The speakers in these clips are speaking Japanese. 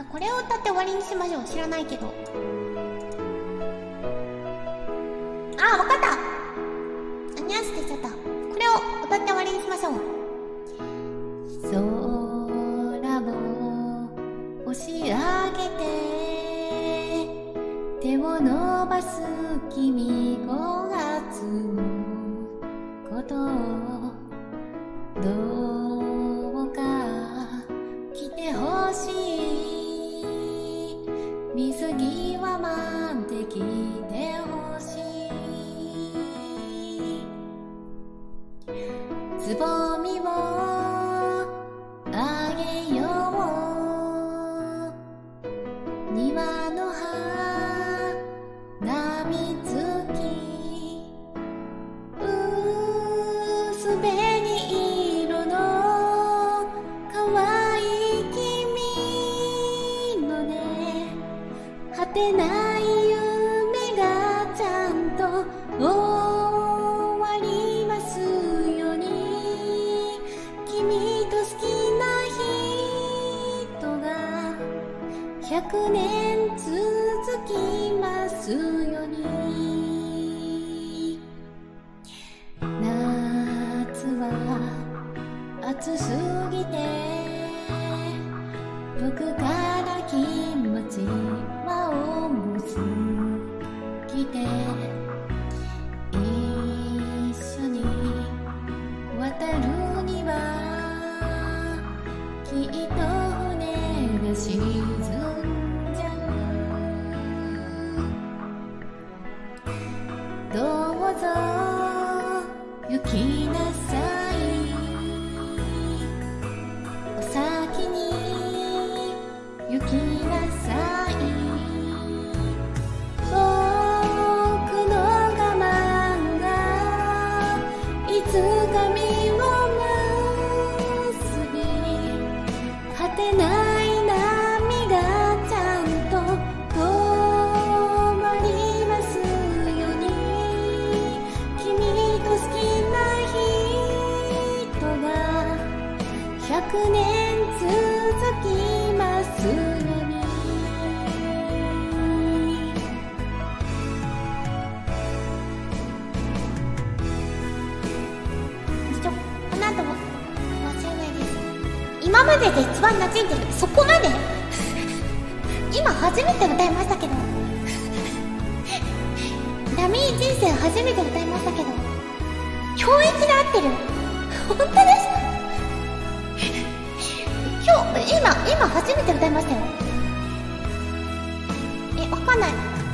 これを歌って終わりにしましょう。知らないけど。あ、わかった。ニャースって言っちゃった。これを歌って終わりにしましょう。空を押し上げて手を伸ばす君5月のことをどうか来てほしい。水際まで来てほしい。つぼみをあげよう。庭の花みつき薄紅色の可愛い君のね果てない夢がちゃんと終わりますように。君と好きな人が100年続きますように。夏は暑すぎて僕から気持ちは重すぎて一緒に渡るにはきっと船が沈んじゃう。どうぞ行きなさい。お先に行きなさい。僕の我慢がいつか実を結び果てない波がちゃんと止まりますように。君と好きな人が100年続きますように。この後も忘れないです。今までで一番馴染んでる。そこまで今初めて歌いましたけどダミー人生初めて歌いましたけど教育で合ってる。本当ですか？今初めて歌いましたよ。わかんない。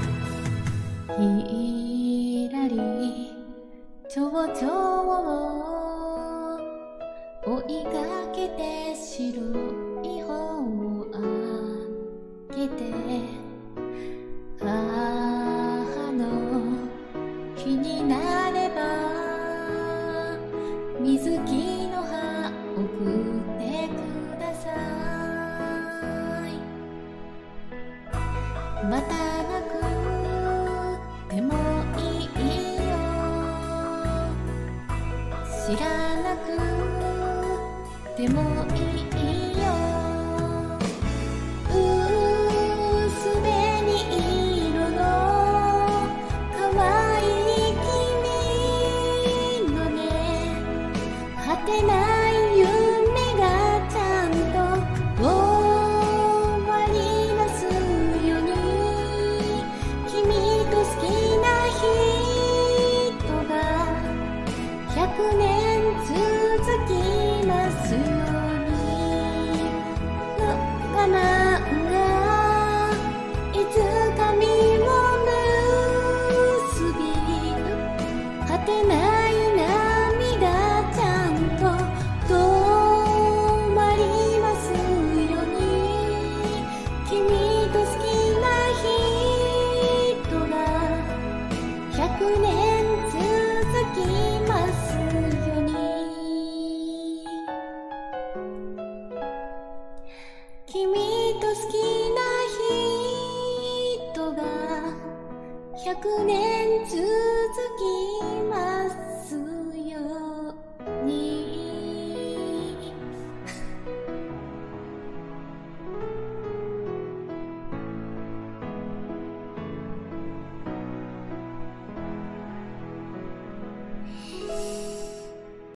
ひらり蝶々を追いかけて白い帆をあげて母の日になれば水木の葉送ってください。またなくてもいいよ。知らなくてもいいよ。薄紅色の可愛い君のね果てない夢がちゃんと終わりますように。君と好きな人が100年続きますように。我慢がいつか実を結び果てない